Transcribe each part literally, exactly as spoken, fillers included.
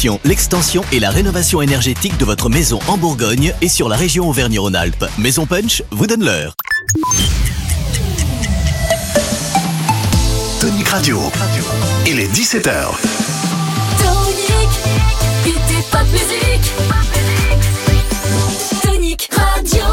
l'isolation, l'extension et la rénovation énergétique de votre maison en Bourgogne et sur la région Auvergne-Rhône-Alpes. Maison Punch vous donne l'heure. Tonic Radio. Il est dix-sept heures. Tonic, hit et pop musique. Tonic Radio.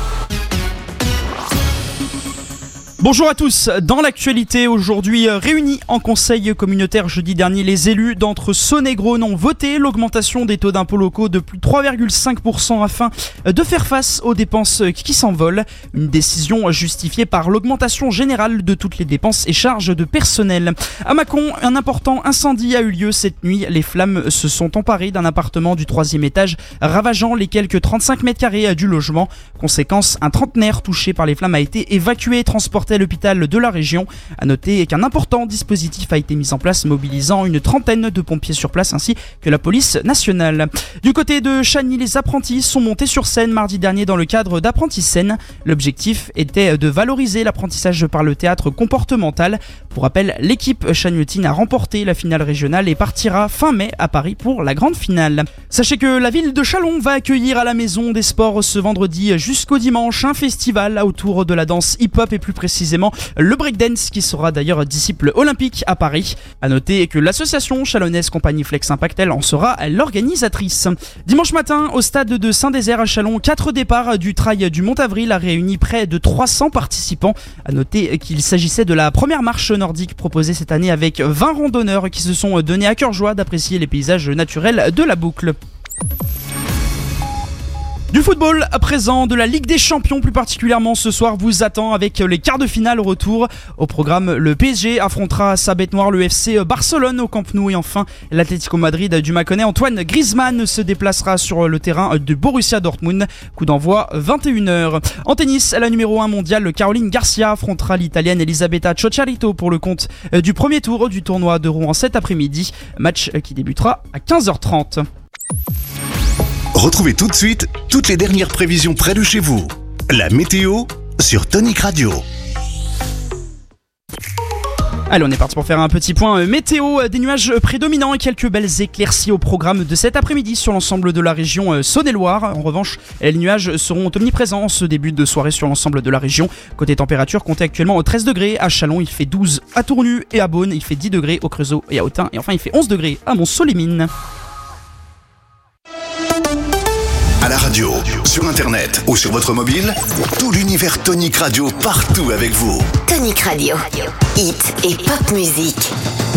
Bonjour à tous, dans l'actualité aujourd'hui, réunis en conseil communautaire jeudi dernier, les élus d'entre Saône et Grosne ont voté l'augmentation des taux d'impôts locaux de plus de trois virgule cinq pour cent afin de faire face aux dépenses qui s'envolent. Une décision justifiée par l'augmentation générale de toutes les dépenses et charges de personnel. À Mâcon, un important incendie a eu lieu cette nuit. Les flammes se sont emparées d'un appartement du troisième étage, ravageant les quelques trente-cinq mètres carrés du logement. Conséquence, un trentenaire touché par les flammes a été évacué et transporté à l'hôpital de la région. A noter qu'un important dispositif a été mis en place, mobilisant une trentaine de pompiers sur place ainsi que la police nationale. Du côté de Chagny, les apprentis sont montés sur scène mardi dernier dans le cadre d'Apprenti-Scène. L'objectif était de valoriser l'apprentissage par le théâtre comportemental. Pour rappel, l'équipe chagnotine a remporté la finale régionale et partira fin mai à Paris pour la grande finale. Sachez que la ville de Châlons va accueillir à la Maison des Sports ce vendredi jusqu'au dimanche un festival autour de la danse hip-hop et plus précisément le breakdance qui sera d'ailleurs disciple olympique à Paris. A noter que l'association chalonnaise Compagnie Flex Impact elle en sera l'organisatrice. Dimanche matin au stade de Saint-Désert à Châlons, quatre départs du trail du Mont-Avril a réuni près de trois cents participants. A noter qu'il s'agissait de la première marche nordique proposée cette année avec vingt randonneurs qui se sont donnés à cœur joie d'apprécier les paysages naturels de la boucle. Du football à présent, de la Ligue des Champions plus particulièrement ce soir vous attend avec les quarts de finale au retour. Au programme, le P S G affrontera sa bête noire, le F C Barcelone au Camp Nou, et enfin l'Atlético Madrid du Mâconnais Antoine Griezmann se déplacera sur le terrain de Borussia Dortmund. Coup d'envoi vingt et une heures. En tennis, la numéro un mondiale Caroline Garcia affrontera l'Italienne Elisabetta Ciocciarito pour le compte du premier tour du tournoi de Rouen cet après-midi. Match qui débutera à quinze heures trente. Retrouvez tout de suite toutes les dernières prévisions près de chez vous. La météo sur Tonic Radio. Allez, on est parti pour faire un petit point météo. Des nuages prédominants et quelques belles éclaircies au programme de cet après-midi sur l'ensemble de la région Saône-et-Loire. En revanche, les nuages seront omniprésents en ce début de soirée sur l'ensemble de la région. Côté température, comptez actuellement au treize degrés à Châlons, il fait douze à Tournu et à Beaune, il fait dix degrés au Creusot et à Autun, et enfin il fait onze degrés à Mont-Solimine. À la radio, sur internet ou sur votre mobile, tout l'univers Tonic Radio partout avec vous. Tonic Radio, hit et pop musique.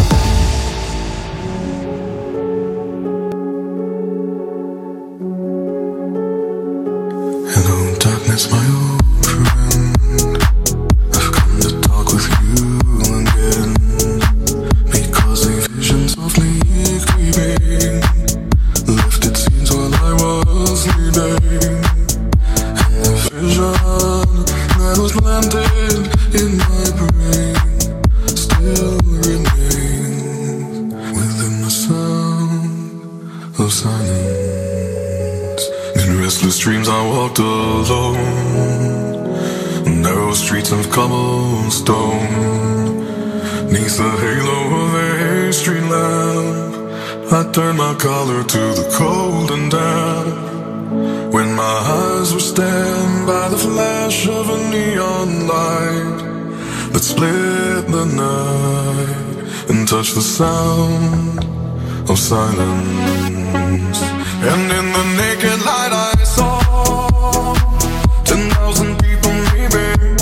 Hello darkness, my old friend. I've come to talk with you again, because a vision softly creeping left its scenes while I was sleeping, and the vision that was planted in my brain still remains within the sound of silence. In restless dreams I walked alone, narrow streets of cobblestone, neath the halo of a street lamp. I turned my collar to the cold and damp, when my eyes were stabbed by the flash of a neon light that split the night and touched the sound of silence. And in the naked light I saw ten thousand people maybe,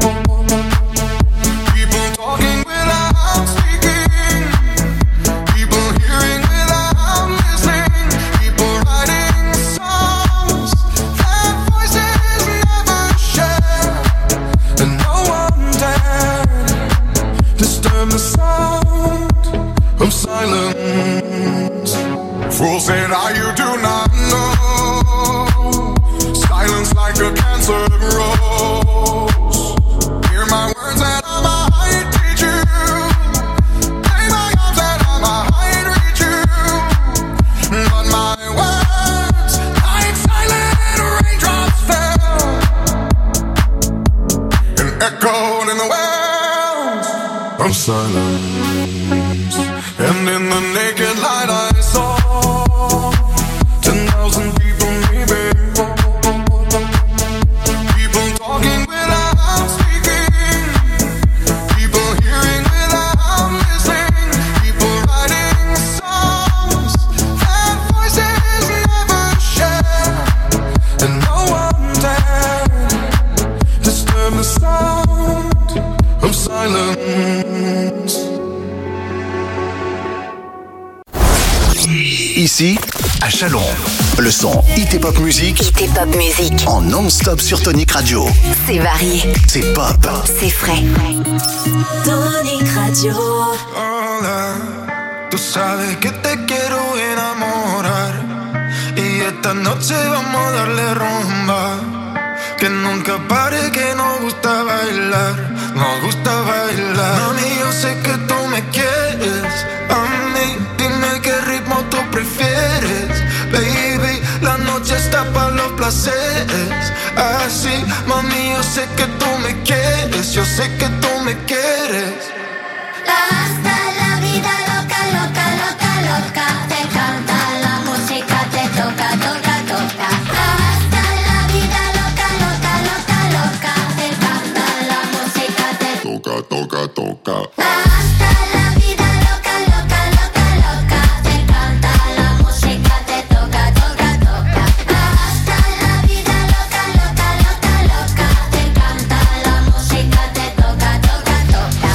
people talking without speaking, people hearing without listening, people writing songs that voices never share, and no one dared disturb the sound of silence. Fool said, "Ah, you do not know. Silence like a cancer grows. Hear my words that I might teach you. Play my arms that I might reach you. But my words, like silent raindrops, fell and echoed in the wells of silence. And in the naked light I saw Ici, à Chalon, le son Hit et Pop Music. Hit et Pop Music. En non-stop sur Tonic Radio. C'est varié. C'est pop. C'est frais. Tonic Radio. Hola, tú sabes que te quiero enamorar. Y esta noche vamos a darle rumba. Que nunca pare, que nos gusta bailar. Nos gusta bailar. Mami, yo sé que tú me quieres. A mí, dime qué ritmo tú prefieres. Baby, la noche está para los placeres. Así, mami, yo sé que tú me quieres. Yo sé que tú me quieres. Hasta la vida loca, loca, loca, loca. Te canta la música, te toca, toca, toca. Hasta la vida loca, loca, loca, loca. Te canta la música, te Toca, toca, toca. Hasta la vida loca, loca, loca, loca. Te canta la música, te toca, toca, toca. Hasta la vida loca, loca, loca, loca. Te canta la música, te toca, toca, toca.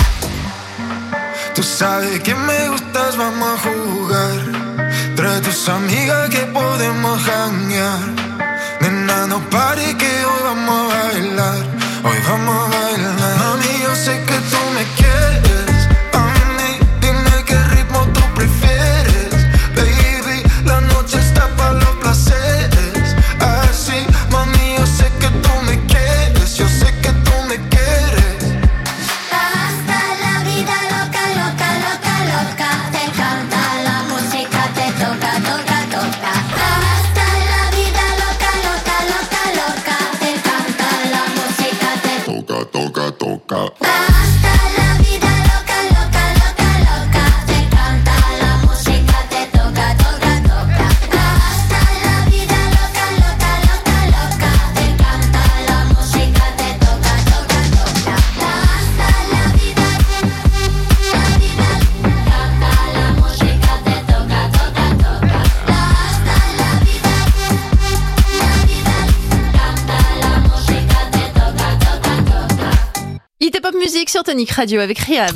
Tú sabes que me gustas, vamos a jugar. Trae tus amigas que podemos janguear. Nena, no pare que hoy vamos a bailar. Hoy vamos a bailar. Mami, yo sé que tú me quieres. A mí, dime qué ritmo tú prefieres. Baby, la noche está para los placeres. Así, mami, yo sé que tú me quieres. Yo sé que tú me quieres. Hasta la vida loca, loca, loca, loca. Te canta la música, te toca, toca, toca. Hasta la vida loca, loca, loca, loca. Te canta la música, te Toca, toca, toca. Hasta la vida loca, loca, loca, loca. Te canta la música, te toca, toca, toca. Hasta la vida loca, loca, loca, loca. Te canta la música, te toca, toca, toca. Hasta la vida, la vida, canta la música, te toca, toca, toca. Hasta la vida, la vida, canta la música, te toca, toca, toca. Hit et Pop Music sur Tonic Radio avec Rihab.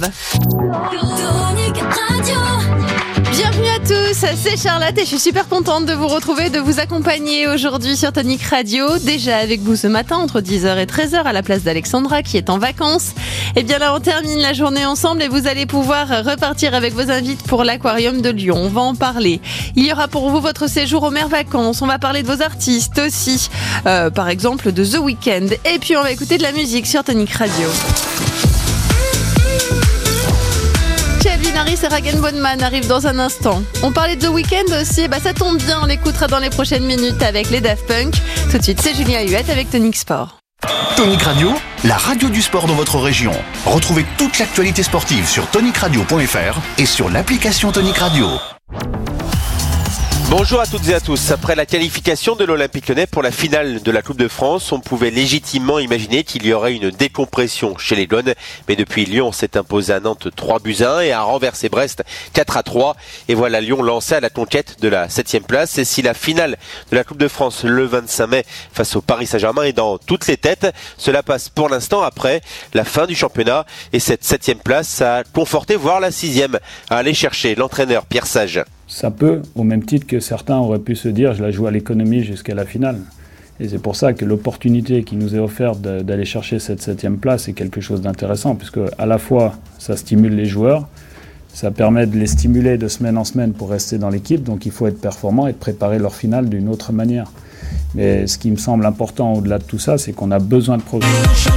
Tonic Radio. Bienvenue à tous, c'est Charlotte et je suis super contente de vous retrouver, de vous accompagner aujourd'hui sur Tonic Radio. Déjà avec vous ce matin entre dix heures et treize heures à la place d'Alexandra qui est en vacances. Et bien là on termine la journée ensemble et vous allez pouvoir repartir avec vos invités pour l'Aquarium de Lyon. On va en parler. Il y aura pour vous votre séjour aux mers vacances. On va parler de vos artistes aussi, euh, par exemple de The Weeknd. Et puis on va écouter de la musique sur Tonic Radio. Calvin Harris et Ragen Bonman arrivent dans un instant. On parlait de The Weeknd aussi, bah ça tombe bien, on l'écoutera dans les prochaines minutes avec les Daft Punk. Tout de suite, c'est Julien Huette avec Tonic Sport. Tonic Radio, la radio du sport dans votre région. Retrouvez toute l'actualité sportive sur tonic radio point f r et sur l'application Tonic Radio. Bonjour à toutes et à tous. Après la qualification de l'Olympique Lyonnais pour la finale de la Coupe de France, on pouvait légitimement imaginer qu'il y aurait une décompression chez les Blondes. Mais depuis, Lyon s'est imposé à Nantes trois buts à un et a renversé Brest quatre à trois. Et voilà Lyon lancé à la conquête de la septième place. Et si la finale de la Coupe de France le vingt-cinq mai face au Paris Saint-Germain est dans toutes les têtes, cela passe pour l'instant après la fin du championnat. Et cette septième place a conforté, voire la sixième, à aller chercher l'entraîneur Pierre Sage. Ça peut, au même titre que certains auraient pu se dire « je la joue à l'économie jusqu'à la finale ». Et c'est pour ça que l'opportunité qui nous est offerte de, d'aller chercher cette septième place est quelque chose d'intéressant, puisque à la fois ça stimule les joueurs, ça permet de les stimuler de semaine en semaine pour rester dans l'équipe, donc il faut être performant et de préparer leur finale d'une autre manière. Mais ce qui me semble important au-delà de tout ça, c'est qu'on a besoin de progresser.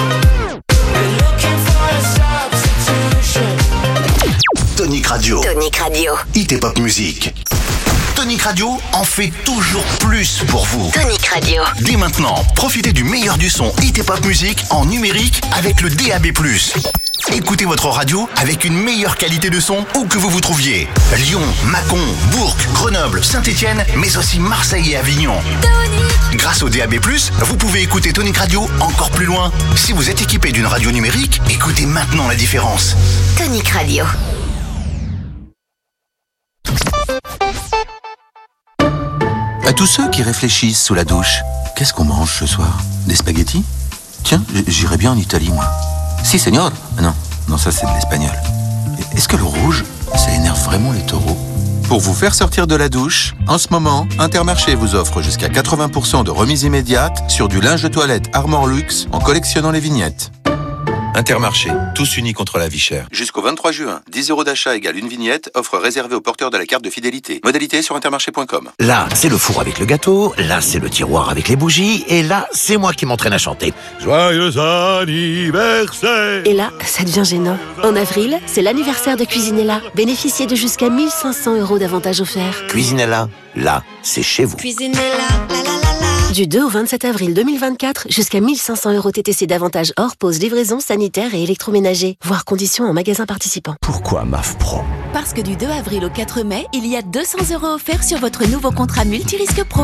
Tonic Radio. Tonic Radio. Hit et Pop Music. Tonic Radio en fait toujours plus pour vous. Tonic Radio. Dès maintenant, profitez du meilleur du son Hit et Pop Music en numérique avec le D A B plus. Écoutez votre radio avec une meilleure qualité de son où que vous vous trouviez. Lyon, Mâcon, Bourg, Grenoble, Saint-Étienne, mais aussi Marseille et Avignon. Tonic. Grâce au D A B plus, vous pouvez écouter Tonic Radio encore plus loin. Si vous êtes équipé d'une radio numérique, écoutez maintenant la différence. Tonic Radio. À tous ceux qui réfléchissent sous la douche, qu'est-ce qu'on mange ce soir? Des spaghettis? Tiens, j'irais bien en Italie, moi. Si, señor. Non, non, ça c'est de l'espagnol. Est-ce que le rouge, ça énerve vraiment les taureaux? Pour vous faire sortir de la douche, en ce moment, Intermarché vous offre jusqu'à quatre-vingts pour cent de remise immédiate sur du linge de toilette Armor Luxe en collectionnant les vignettes. Intermarché, tous unis contre la vie chère. Jusqu'au vingt-trois juin, dix euros d'achat égale une vignette, offre réservée aux porteurs de la carte de fidélité. Modalité sur intermarché point com. Là, c'est le four avec le gâteau, là, c'est le tiroir avec les bougies, et là, c'est moi qui m'entraîne à chanter. Joyeux anniversaire! Et là, ça devient gênant. En avril, c'est l'anniversaire de Cuisinella. Bénéficiez de jusqu'à mille cinq cents euros d'avantages offerts. Cuisinella, là, c'est chez vous. Cuisinella, la la la la. Du deux au vingt-sept avril deux mille vingt-quatre, jusqu'à mille cinq cents euros T T C d'avantages hors pause, livraison, sanitaire et électroménager. Voir conditions en magasin participant. Pourquoi M A F Pro? Parce que du deux avril au quatre mai, il y a deux cents euros offerts sur votre nouveau contrat multirisque pro.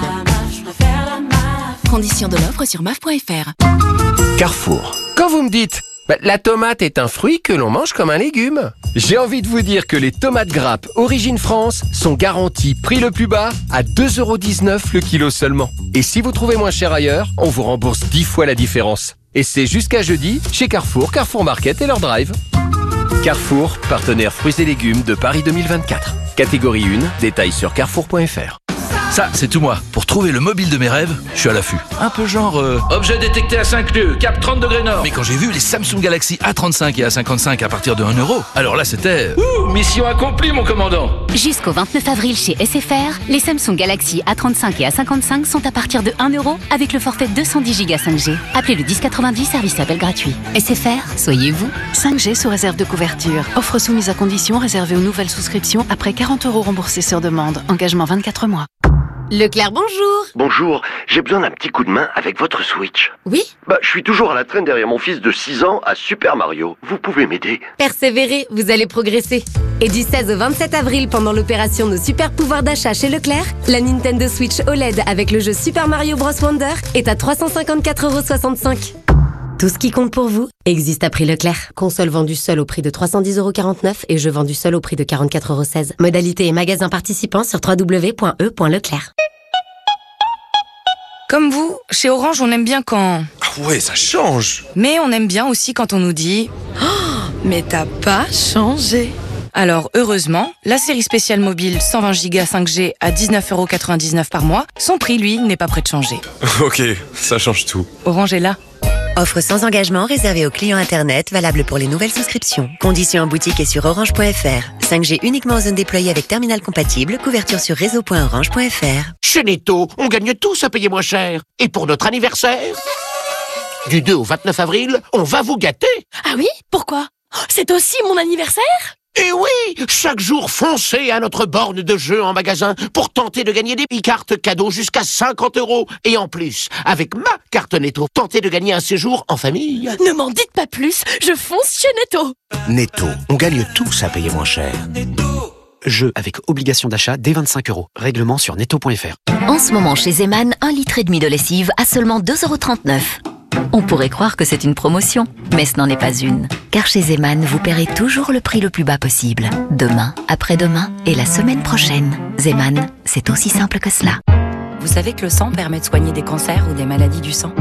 Conditions de l'offre sur M A F point F R. Carrefour. Quand vous me dites bah, la tomate est un fruit que l'on mange comme un légume, j'ai envie de vous dire que les tomates grappes Origine France sont garanties prix le plus bas à deux euros dix-neuf le kilo seulement. Et si vous trouvez moins cher ailleurs, on vous rembourse dix fois la différence. Et c'est jusqu'à jeudi chez Carrefour, Carrefour Market et leur drive. Carrefour, partenaire fruits et légumes de Paris deux mille vingt-quatre. Catégorie un, détails sur carrefour point F R. Ça, c'est tout moi. Pour trouver le mobile de mes rêves, je suis à l'affût. Un peu genre... Euh... Objet détecté à cinq lieues, cap trente degrés nord. Mais quand j'ai vu les Samsung Galaxy A trente-cinq et A cinquante-cinq à partir de un euro, alors là c'était... Ouh, mission accomplie mon commandant. Jusqu'au vingt-neuf avril chez S F R, les Samsung Galaxy A trente-cinq et A cinquante-cinq sont à partir de un euro avec le forfait deux cent dix giga cinq G. Appelez le dix quatre-vingt-dix, service appel gratuit. S F R, soyez vous. cinq G sous réserve de couverture. Offre soumise à conditions réservée aux nouvelles souscriptions après quarante euros remboursés sur demande. Engagement vingt-quatre mois. Leclerc, bonjour. Bonjour, j'ai besoin d'un petit coup de main avec votre Switch. Oui? Bah, je suis toujours à la traîne derrière mon fils de six ans à Super Mario. Vous pouvez m'aider? Persévérez, vous allez progresser. Et du seize au vingt-sept avril, pendant l'opération Nos super pouvoirs d'achat chez Leclerc, la Nintendo Switch O L E D avec le jeu Super Mario Bros Wonder est à trois cent cinquante-quatre euros soixante-cinq. Tout ce qui compte pour vous existe à prix Leclerc. Console vendue seule au prix de trois cent dix euros quarante-neuf et jeu vendu seul au prix de quarante-quatre euros seize. Modalité et magasin participants sur w w w point e point leclerc. Comme vous, chez Orange, on aime bien quand... Ah ouais, ça change. Mais on aime bien aussi quand on nous dit... Oh, mais t'as pas changé. Alors, heureusement, la série spéciale mobile cent vingt giga cinq G à dix-neuf euros quatre-vingt-dix-neuf par mois, son prix, lui, n'est pas prêt de changer. Ok, ça change tout. Orange est là. Offre sans engagement réservée aux clients Internet, valable pour les nouvelles souscriptions. Conditions en boutique et sur orange point F R. cinq G uniquement en zone déployée avec terminal compatible. Couverture sur réseau point orange point F R. Chez Netto, on gagne tous à payer moins cher. Et pour notre anniversaire, du deux au vingt-neuf avril, on va vous gâter. Ah oui? Pourquoi? C'est aussi mon anniversaire? Et oui, chaque jour, foncez à notre borne de jeu en magasin pour tenter de gagner des cartes cadeaux jusqu'à cinquante euros. Et en plus, avec ma carte Netto, tentez de gagner un séjour en famille. Ne m'en dites pas plus, je fonce chez Netto. Netto, on gagne tous à payer moins cher. Jeu avec obligation d'achat dès vingt-cinq euros. Règlement sur netto point F R. En ce moment chez Zeman, un litre et demi de lessive à seulement deux euros trente-neuf. On pourrait croire que c'est une promotion, mais ce n'en est pas une. Car chez Zeman, vous paierez toujours le prix le plus bas possible. Demain, après-demain et la semaine prochaine. Zeman, c'est aussi simple que cela. Vous savez que le sang permet de soigner des cancers ou des maladies du sang?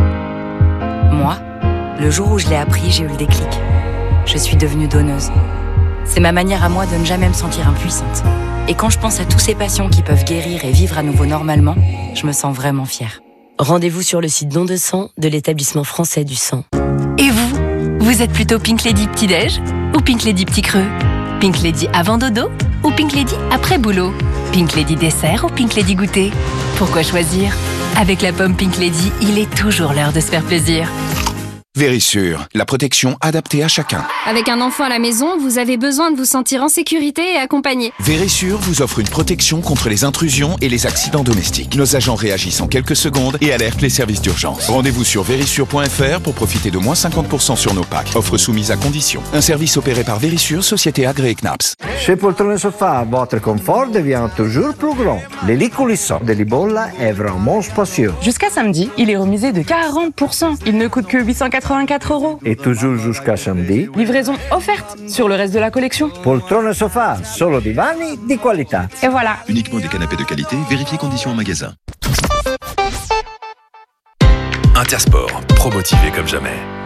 Moi, le jour où je l'ai appris, j'ai eu le déclic. Je suis devenue donneuse. C'est ma manière à moi de ne jamais me sentir impuissante. Et quand je pense à tous ces patients qui peuvent guérir et vivre à nouveau normalement, je me sens vraiment fière. Rendez-vous sur le site Don de sang de l'établissement français du sang. Et vous? Vous êtes plutôt Pink Lady petit-déj ou Pink Lady petit creux? Pink Lady avant dodo ou Pink Lady après boulot? Pink Lady dessert ou Pink Lady goûter? Pourquoi choisir? Avec la pomme Pink Lady, il est toujours l'heure de se faire plaisir. Vérissure, la protection adaptée à chacun. Avec un enfant à la maison, vous avez besoin de vous sentir en sécurité et accompagné. Vérissure vous offre une protection contre les intrusions et les accidents domestiques. Nos agents réagissent en quelques secondes et alertent les services d'urgence. Rendez-vous sur vérissure point F R pour profiter de moins cinquante pour cent sur nos packs. Offre soumise à condition. Un service opéré par Vérissure, société agréée C N A P S. Chez Poltrone Sofa, votre confort devient toujours plus grand. Les lits coulissants de Libolla est vraiment spacieux. Jusqu'à samedi, il est remisé de quarante pour cent. Il ne coûte que huit cent quatre-vingt-quatre euros. Et toujours jusqu'à samedi, livraison offerte sur le reste de la collection. Poltrone Sofa, solo divani di qualità. Et voilà. Uniquement des canapés de qualité, vérifiez conditions en magasin. Intersport, promotivé comme jamais.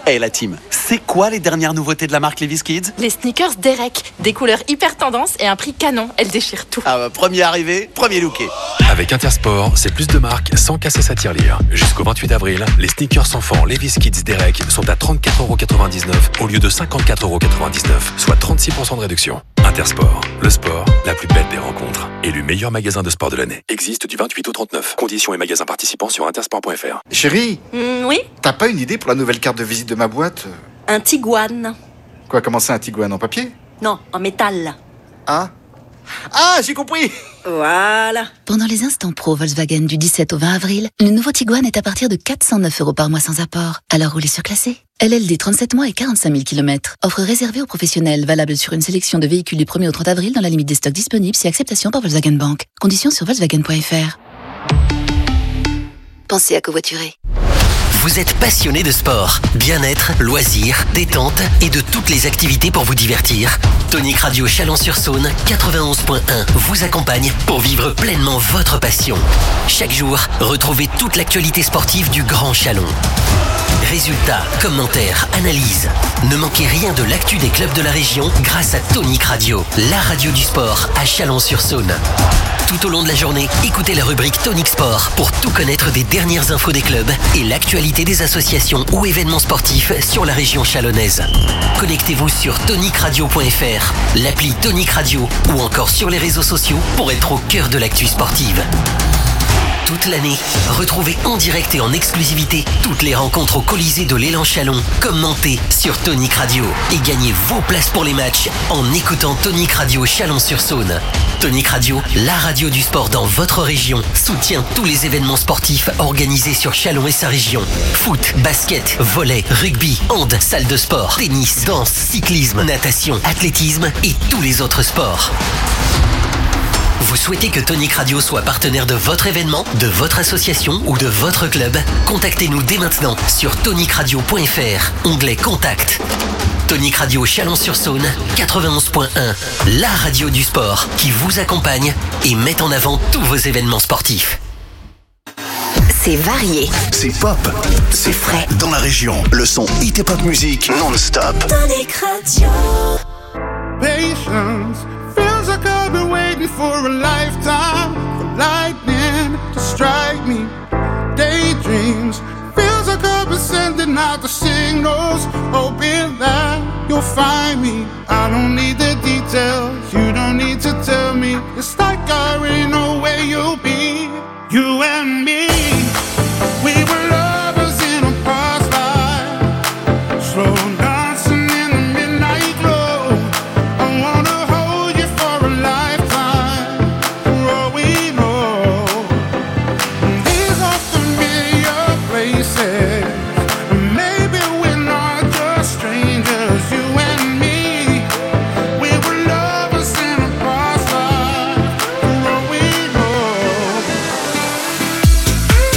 Eh la team, c'est quoi les dernières nouveautés de la marque Levi's Kids? Les sneakers Derek, des couleurs hyper tendance et un prix canon, elles déchirent tout. Ah bah, premier arrivé, premier looké. Avec Intersport, c'est plus de marques sans casser sa tirelire. Jusqu'au vingt-huit avril, les sneakers enfants Levi's Kids Derek sont à trente-quatre euros quatre-vingt-dix-neuf au lieu de cinquante-quatre euros quatre-vingt-dix-neuf, soit trente-six pour cent de réduction. Intersport, le sport, la plus belle des rencontres. Élu meilleur magasin de sport de l'année. Existe du vingt-huit au trente-neuf. Conditions et magasins participants sur intersport point f r. Chérie, mm, oui. T'as pas une idée pour la nouvelle carte de visite de ma boîte? Un Tiguan. Quoi, comment ça, un Tiguan en papier? Non, en métal. Ah Ah, j'ai compris. Voilà. Pendant les instants pro Volkswagen du dix-sept au vingt avril, le nouveau Tiguan est à partir de quatre cent neuf euros par mois sans apport. Alors roulez surclassé. L L D trente-sept mois et quarante-cinq mille kilomètres. Offre réservée aux professionnels, valable sur une sélection de véhicules du premier au trente avril dans la limite des stocks disponibles si acceptation par Volkswagen Bank. Conditions sur volkswagen point f r. Pensez à covoiturer. Vous êtes passionné de sport, bien-être, loisirs, détente et de toutes les activités pour vous divertir. Tonic Radio Chalon-sur-Saône quatre-vingt-onze point un vous accompagne pour vivre pleinement votre passion. Chaque jour, retrouvez toute l'actualité sportive du Grand Chalon. Résultats, commentaires, analyses. Ne manquez rien de l'actu des clubs de la région grâce à Tonic Radio, la radio du sport à Chalon-sur-Saône. Tout au long de la journée, écoutez la rubrique Tonic Sport pour tout connaître des dernières infos des clubs et l'actualité des associations ou événements sportifs sur la région chalonnaise. Connectez-vous sur tonic radio point f r, l'appli Tonic Radio ou encore sur les réseaux sociaux pour être au cœur de l'actu sportive. Toute l'année, retrouvez en direct et en exclusivité toutes les rencontres au Colisée de l'Élan Chalon, commentées sur Tonic Radio. Et gagnez vos places pour les matchs en écoutant Tonic Radio Chalon-sur-Saône. Tonic Radio, la radio du sport dans votre région, soutient tous les événements sportifs organisés sur Chalon et sa région. Foot, basket, volley, rugby, hand, salle de sport, tennis, danse, cyclisme, natation, athlétisme et tous les autres sports. Vous souhaitez que Tonic Radio soit partenaire de votre événement, de votre association ou de votre club? Contactez-nous dès maintenant sur tonic radio point f r, onglet Contact. Tonic Radio Chalon-sur-Saône, quatre-vingt-onze point un, la radio du sport qui vous accompagne et met en avant tous vos événements sportifs. C'est varié. C'est pop. C'est frais. Dans la région, le son hit et pop music non-stop. Tonic Radio. Patience feels like I've been waiting for a lifetime for lightning to strike me. Daydreams feels like I've been sending out the signals, hoping that you'll find me. I don't need the details, you don't need to tell me. It's like I already know where you'll be. You and me, we were lovers in a past life, slow dancing in the midnight glow. I wanna hold you for a lifetime, for all we know. These are familiar places, and maybe we're not just strangers. You and me, we were lovers in a past life, for all we know.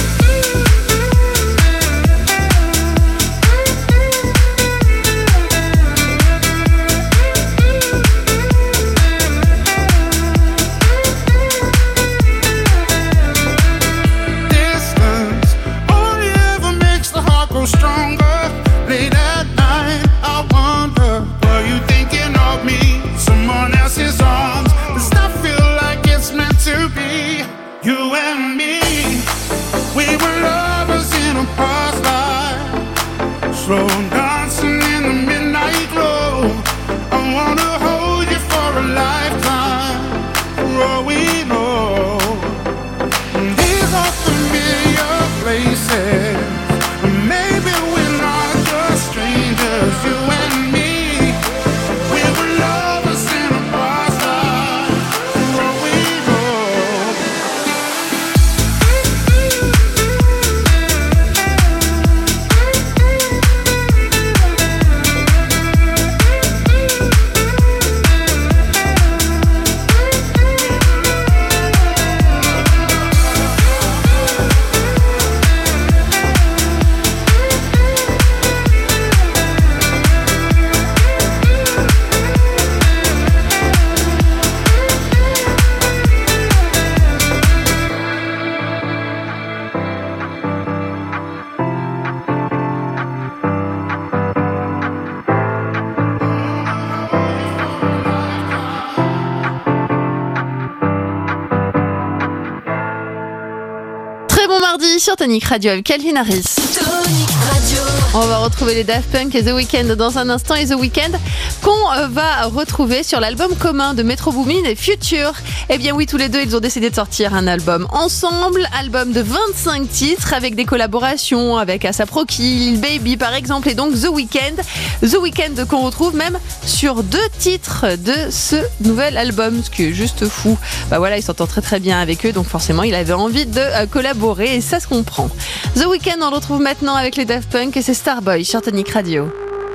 mardi sur Tonic Radio avec Calvin Harris. Tonic Radio. On va retrouver les Daft Punk et The Weeknd dans un instant. Et The Weeknd qu'on va retrouver sur l'album commun de Metro Boomin et Future. Eh bien oui, tous les deux, ils ont décidé de sortir un album ensemble. Album de vingt-cinq titres avec des collaborations avec A$ap Rocky, Lil Baby par exemple. Et donc The Weeknd. The Weeknd qu'on retrouve même sur deux titres de ce nouvel album. Ce qui est juste fou. Bah voilà, il s'entend très très bien avec eux. Donc forcément, il avait envie de euh, collaborer et ça se comprend. The Weeknd, on le retrouve maintenant avec les Daft Punk et c'est Starboy sur Tonic Radio.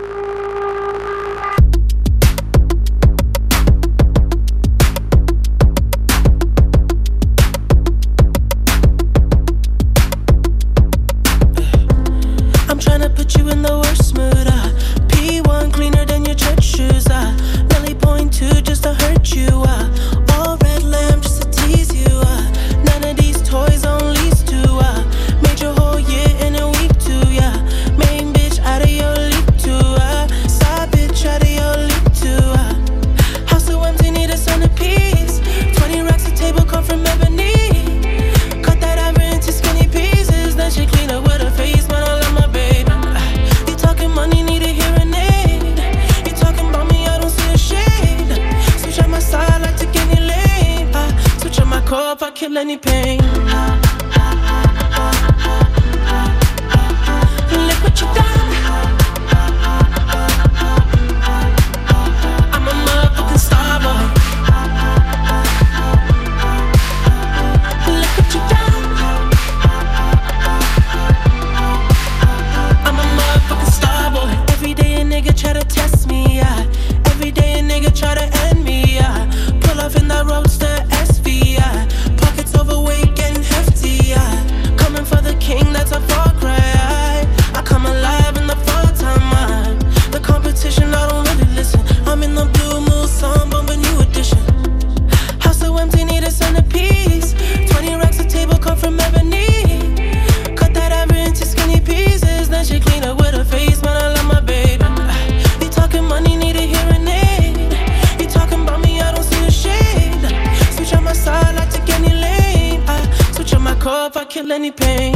I'm trying to put you in the worst mood. Uh, P one cleaner than your church shoes. Uh, Nelly point two just to hurt you. Uh, all red lamp just to tease you. Uh, none of these toys on lease to. Uh, made your whole year in a week too. Yeah, main bitch out of your league too. Uh, side bitch out of your league too. Uh, house so empty, need a centerpiece. Twenty racks a table come from ebony. Cut that ever into skinny pieces. Then she clean up with her face, man. I love my baby. Uh, you talking money, need a hearing aid. You talking about me, I don't see a shade. Switch on my side, I take any lane. Uh, switch on my core if I kill any pain. Look what you done. I'm a motherfucking star boy. Look what you done. I'm a motherfucking star boy. Every day a nigga try to test me, yeah. Every day a nigga try to end me, yeah. Pull off in that roadster S V, yeah. Pockets overweight, getting hefty, yeah. Coming for the king, that's a far cry. I come alive in the fall time, man. The competition, I don't really listen. I'm in the blue moon, song, bumping new edition. House so empty, need a centerpiece. Twenty racks a table come from ebony. Cut that ever into skinny pieces. Then she clean up with her face, man. I love my baby. You talking money, need a hearing aid. You talking about me, I don't see a shade. Switch on my side, I take any lane. I switch on my core if I kill any pain.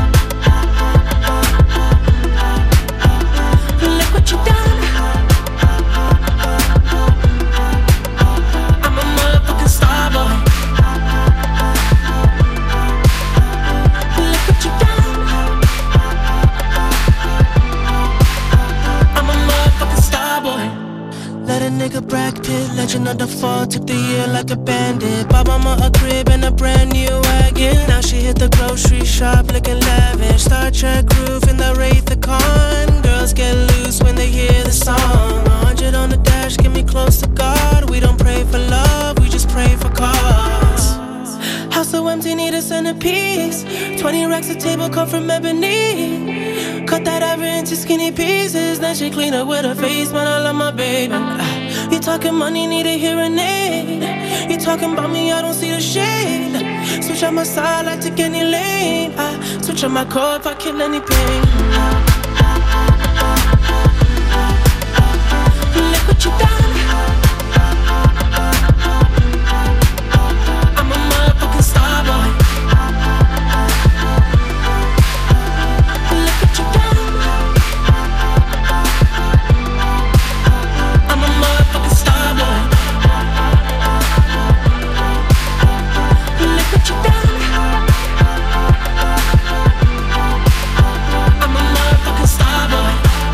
Look what you done. I'm a motherfucking star boy. Look what you done. I'm a motherfucking star boy. Let a nigga Brad Pitt, legend of the fall, took the year like a bandit. Bought mama a crib and a brand new wagon. Now she hit the grocery shop looking lavish. Star Trek roof in the Wraith the Con. Girls get loose when they hear the song. A hundred on the dash, get me close to God. We don't pray for love, we just pray for cause. House so empty, need a centerpiece. Twenty racks a table come from ebony. Cut that ever into skinny pieces. Then she clean up with her face, man. I love my baby. You talking money, need a hearing aid. You talking about me, I don't see the shade. Switch on my side, I take any lane. I switch on my core if I kill any pain. Look what you done. I'm a motherfucking star boy. Look what you done. I'm a motherfucking star boy. Look what you done. I'm a motherfucking star boy.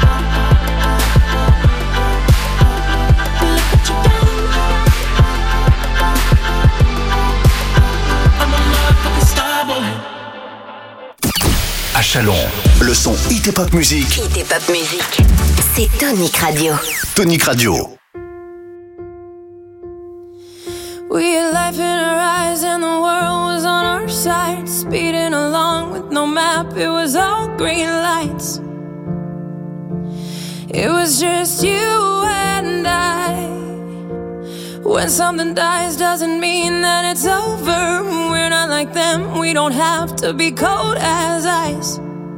Look what you done. I'm a motherfucking star boy. À Chalon, le son Hit et Pop Music. Hit et Pop Music. C'est Tonic Radio. Tonic Radio. We had life in our eyes and the world was on our side. Speeding along with no map, it was all green lights. It was just you and I. When something dies doesn't mean that it's over. We're not like them, we don't have to be cold as ice.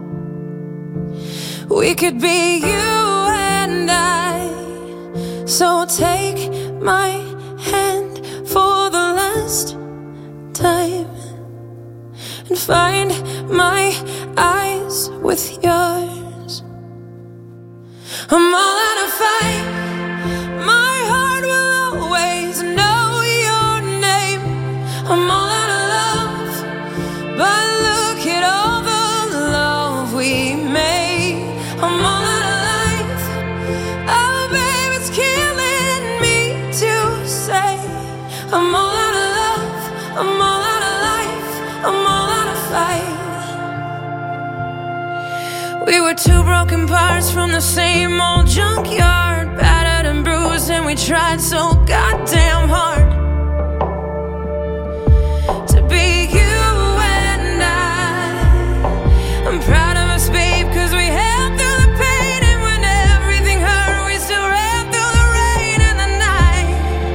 We could be you and I. So take my hand for the last time. and find my eyes with yours. I'm all out of fight. My heart will always know your name. I'm all out of love, but look at all the love we made. I'm all out of life. Oh, babe, it's killing me to say. I'm all out of love. I'm all out of life. I'm all out of fight. We were two broken parts from the same old junkyard, battered and bruised, and we tried so goddamn hard to be you and I. I'm proud of us, babe, cause we held through the pain, and when everything hurt, we still ran through the rain and the night.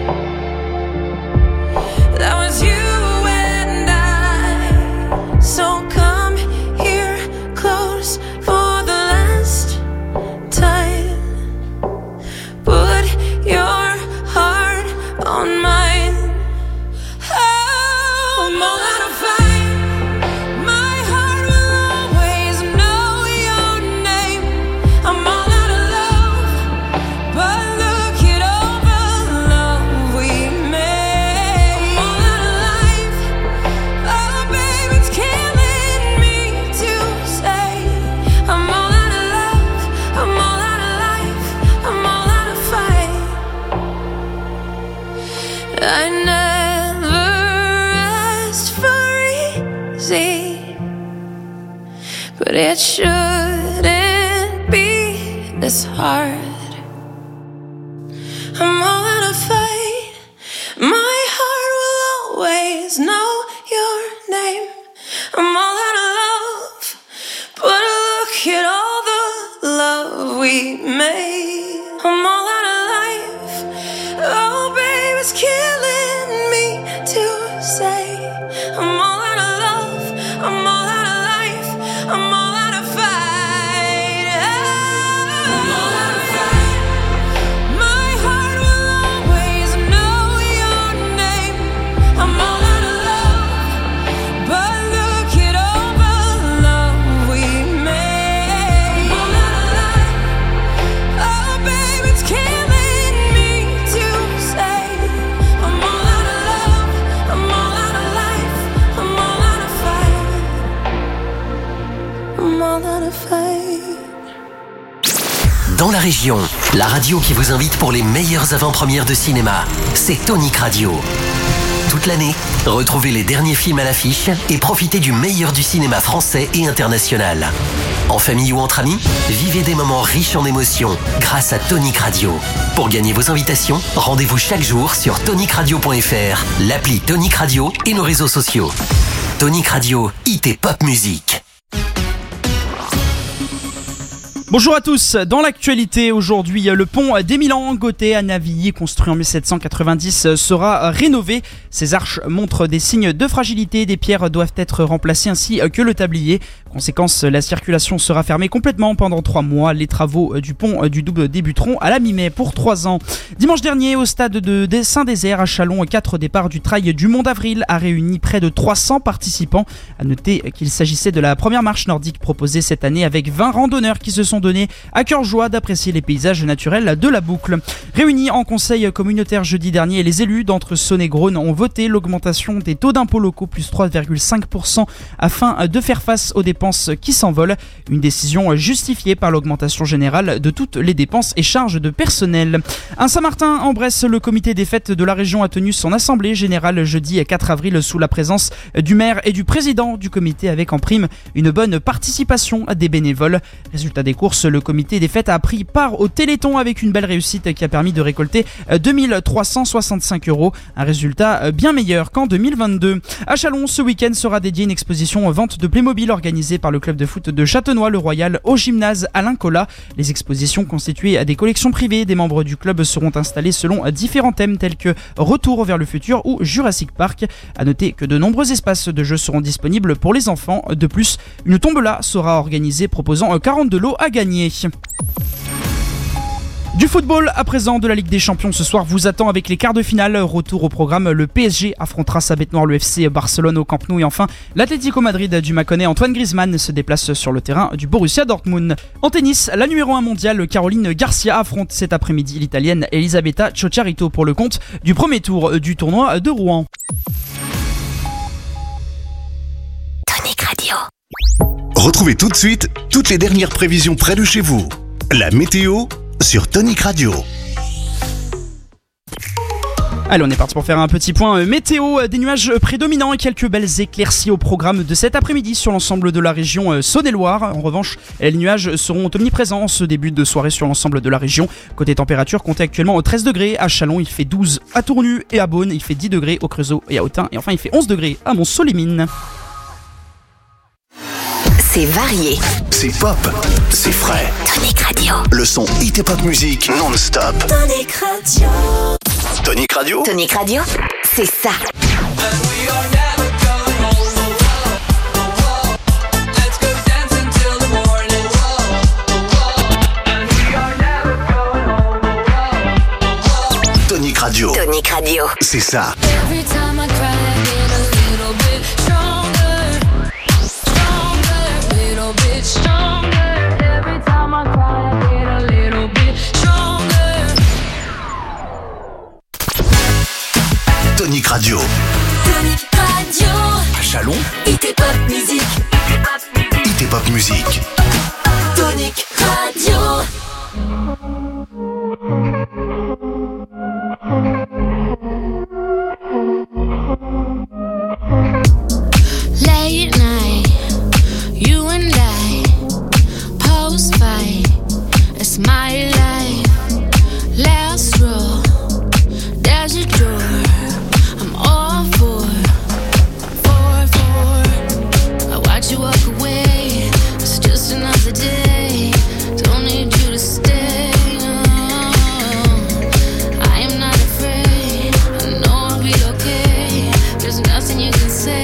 That was you and I. So come here close for the last time. Put your heart on mine. Oh, I'm all out of fight. My heart will always know your name. I'm all out of love, but look at all the love we made. I'm all out of life. Oh, babe, it's killing me to say. I'm all out of love. I'm all out of life. I'm all out of fight. I never asked for easy, but it shouldn't be this hard. I'm all out of fight. My heart will always know your name. I'm all out of love, but look at all the love we made. I'm all out of life. Oh, babe, it's killing me to say. I'm all out of love. I'm all out of life. I'm all out of fight. I'm all out of fight. My heart will always know your name. I'm all out of love, but look at all the love we made. I'm all out of life. Oh, babe, it's killing me to say. I'm all out of love. I'm all out of life. I'm all out of fight. I'm all out of fight. Dans la région, la radio qui vous invite pour les meilleures avant-premières de cinéma, c'est Tonic Radio. Toute l'année, retrouvez les derniers films à l'affiche et profitez du meilleur du cinéma français et international. En famille ou entre amis, vivez des moments riches en émotions grâce à Tonic Radio. Pour gagner vos invitations, rendez-vous chaque jour sur tonic radio point f r, l'appli Tonic Radio et nos réseaux sociaux. Tonic Radio, hit et pop musique. Bonjour à tous, dans l'actualité aujourd'hui, le pont d'Émilan-Gauthier à Navilly, construit en mille sept cent quatre-vingt-dix, sera rénové. Ces arches montrent des signes de fragilité, des pierres doivent être remplacées ainsi que le tablier. Conséquence, la circulation sera fermée complètement pendant trois mois. Les travaux du pont du Double débuteront à la mi-mai pour trois ans. Dimanche dernier, au stade de Saint-Désert à Châlons, quatre départs du Trail du Mont d'Avril a réuni près de trois cents participants. À noter qu'il s'agissait de la première marche nordique proposée cette année avec vingt randonneurs qui se sont donné à cœur joie d'apprécier les paysages naturels de la boucle. Réunis en conseil communautaire jeudi dernier, les élus d'Entre-Saône-et-Garonne ont voté l'augmentation des taux d'impôts locaux plus trois virgule cinq pour cent afin de faire face aux dépenses qui s'envolent. Une décision justifiée par l'augmentation générale de toutes les dépenses et charges de personnel. À Saint-Martin, en Bresse, le comité des fêtes de la région a tenu son assemblée générale jeudi quatre avril sous la présence du maire et du président du comité avec en prime une bonne participation des bénévoles. Résultat des courses, le comité des fêtes a pris part au Téléthon avec une belle réussite qui a permis de récolter deux mille trois cent soixante-cinq euros. Un résultat bien meilleur qu'en deux mille vingt-deux. À Châlons, ce week-end sera dédié une exposition vente de Playmobil organisée par le club de foot de Châtenois-le-Royal au gymnase Alain Colas. Les expositions constituées à des collections privées des membres du club seront installées selon différents thèmes tels que Retour vers le futur ou Jurassic Park. À noter que de nombreux espaces de jeux seront disponibles pour les enfants. De plus, une tombola sera organisée proposant quarante-deux lots à gagner. Du football à présent, de la Ligue des Champions ce soir vous attend avec les quarts de finale. Retour au programme, le P S G affrontera sa bête noire, le F C Barcelone au Camp Nou. Et enfin, l'Atlético Madrid du Mâconnais Antoine Griezmann se déplace sur le terrain du Borussia Dortmund. En tennis, la numéro un mondiale Caroline Garcia affronte cet après-midi l'Italienne Elisabetta Ciocciarito pour le compte du premier tour du tournoi de Rouen. Tonic Radio. Retrouvez tout de suite toutes les dernières prévisions près de chez vous. La météo sur Tonic Radio. Allez, on est parti pour faire un petit point météo. Des nuages prédominants et quelques belles éclaircies au programme de cet après-midi sur l'ensemble de la région Saône-et-Loire. En revanche, les nuages seront omniprésents ce début de soirée sur l'ensemble de la région. Côté température, comptez actuellement treize degrés à Châlons, il fait douze à Tournu et à Beaune, il fait dix degrés au Creusot et à Autun, et enfin il fait onze degrés à Mont-Solimine. C'est varié. C'est pop. C'est frais. Tonic Radio. Le son hit et pop musique non-stop. Tonic Radio. Tonic Radio. Tonic Radio, c'est ça. Tonic Radio. Tonic Radio. C'est ça. Every time I cry, I get a little bit stronger. Stronger, little bit stronger. Every time I cry, I get a little bit stronger. Tonic Radio. Tonic Radio. À Châlons. Hit et pop musique. Hit et pop musique. Tonic Radio. Late night, you and I, post fight, it's my life. Last row, there's a door, I'm all for, for, for. I watch you walk away, it's just another day, don't need you to stay. Oh, I am not afraid, I know I'll be okay, there's nothing you can say.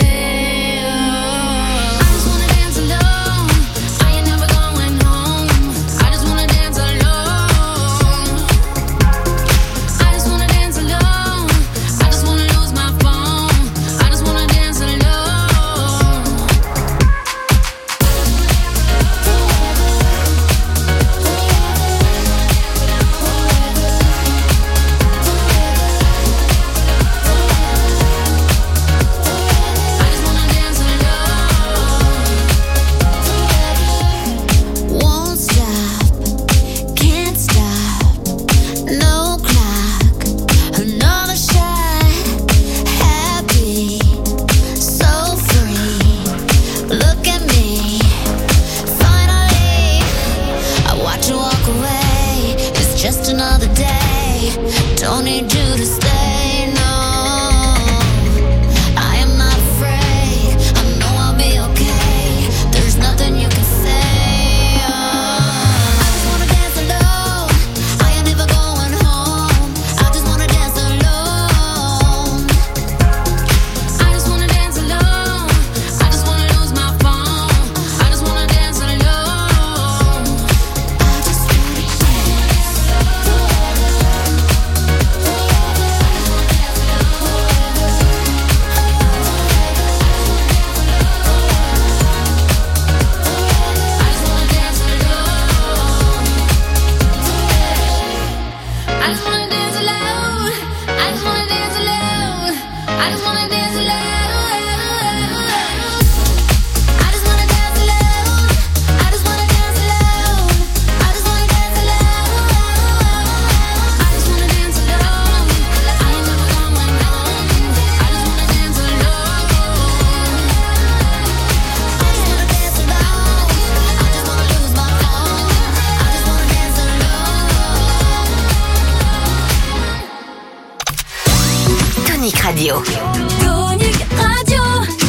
Radio. Tonic Radio.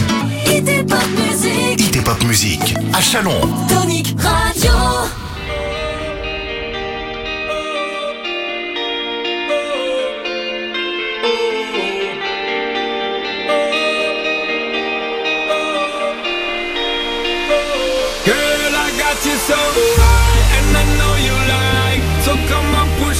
Hit et pop musique. Hit et pop musique. À Châlons. Tonic Radio. Girl, I got you so high, and I know you like. So come on, push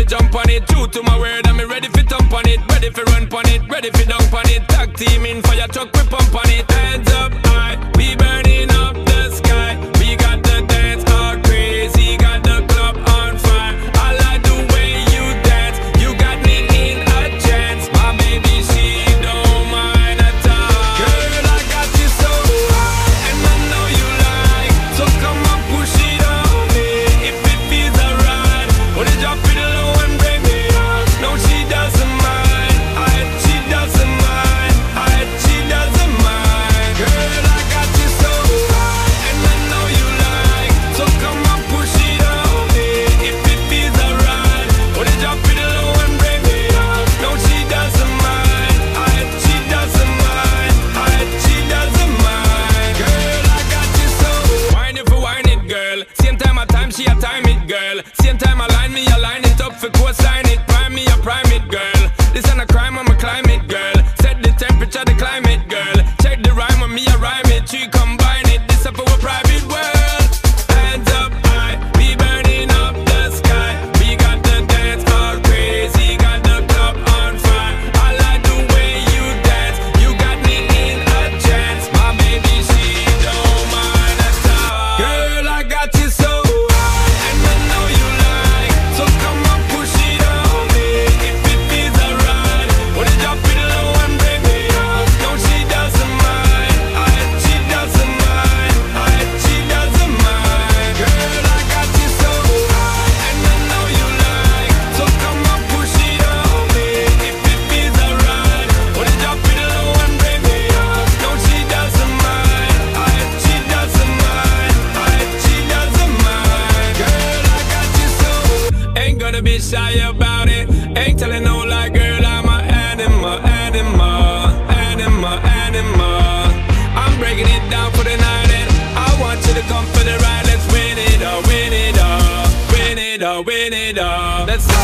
jump on it. True to my word, I'm ready for thump on it. Ready for run on it, ready for dunk on it. Tag team in fire truck, we pump on it. Hands up high, we burning up the sky. We got the dance all crazy, got the club on fire. I like the way you dance, you got me in a trance. My baby, she don't mind at all. Girl, I got you so high, and I know you like. So come on, push it on me, if it feels alright. Wanna drop it low and bring me up. No, she doesn't mind, I, she doesn't mind, I, she doesn't mind. Girl, I got you so high, and I know you like. So come on, push it on me, if it feels alright. Wanna drop it low and bring me up. No, she doesn't mind, I, she doesn't mind, I, she doesn't mind. Girl, I got you so. Wine it for wine it, girl. Same time I time, she a time it, girl. Same time I line me, I line it up for co-sign it. Prime me, I prime it, girl. This ain't a crime, I'm a climate, girl. Set the temperature, the climate, girl. Check the rhyme on me, I rhyme it. Three combine it, this up for a private world. Hands up high, we burning up the sky. We got the dance all crazy, got the club on fire. I like the way you dance, you got me in a trance. My baby, she don't mind at all. Girl, I got you so high, and I know you like. So come on, push it on me, if it feels alright. Wanna drop it low and bring me up. No, she doesn't mind, I, she doesn't mind, I, she doesn't mind. Girl, I got you so high, and I know you like. So come on, push it on me, if it feels alright. Wanna drop it low and bring me up. No, she doesn't mind, I, she doesn't mind, I, she doesn't mind. Girl, I got you so. Ain't gonna be shy about it. Ain't telling no lie, girl, I'm a animal, animal, animal, animal. I'm breaking it down for the night, and I want you to come for the ride. Let's win it all, win it all, win it all, win it all. Let's go.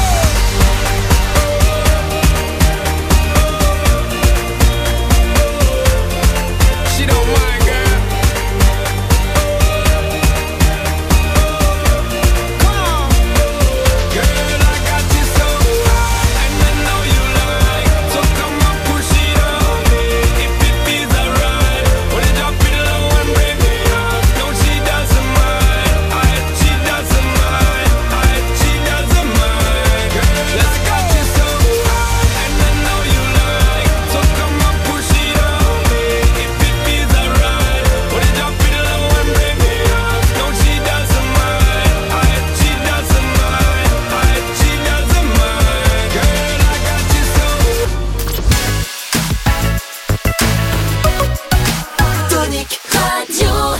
She don't mind, girl. Come on. Girl, I got you so high, and I know you like. So come on, push it on me, if it feels alright. Wanna drop it low and bring me up. No, she doesn't mind, I, she doesn't mind, I, she doesn't mind. Girl, let's got you so high, and I know you like. So come on, push it on me, if it feels alright. Wanna drop it low and bring me up. No, she doesn't mind, I, she doesn't mind, I, she doesn't mind. Girl, I got you so. Tonic Radio.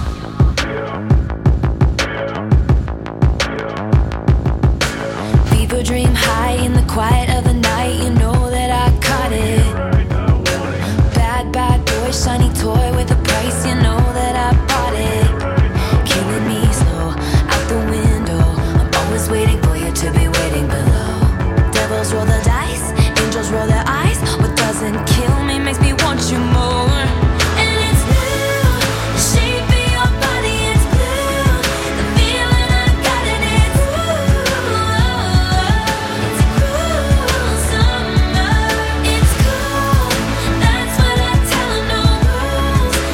People dream high in the quiet of the night. You know that I caught it. Bad, bad boy, shiny toy with a price. You know that I bought it. Killing me slow out the window. I'm always waiting for you to be waiting below. Devils roll the dice, angels roll their eyes. What doesn't kill me makes me want you more. And it's blue, the shape of your body, it's blue. The feeling I got in it, ooh. It's a cruel summer. It's cool, that's what I tell 'em, no rules.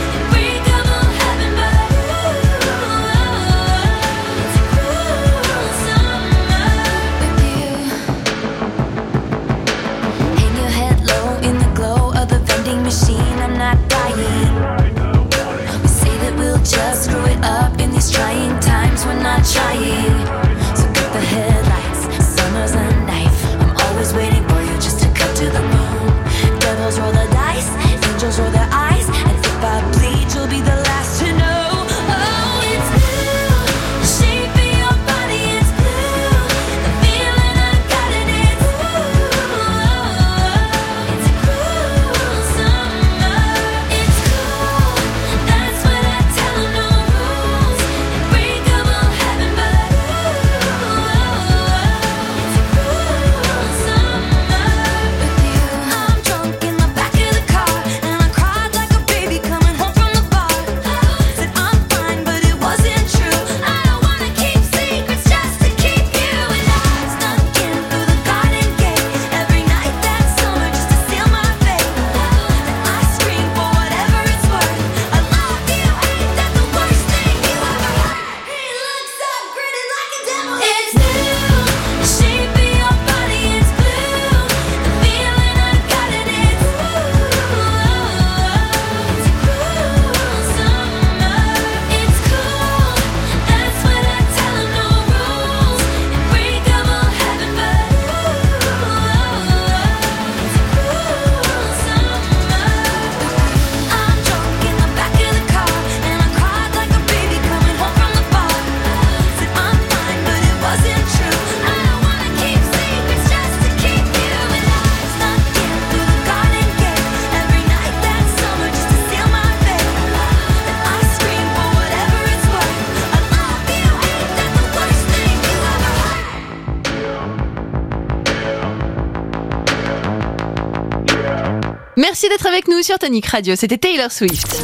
Merci d'être avec nous sur Tonic Radio. C'était Taylor Swift.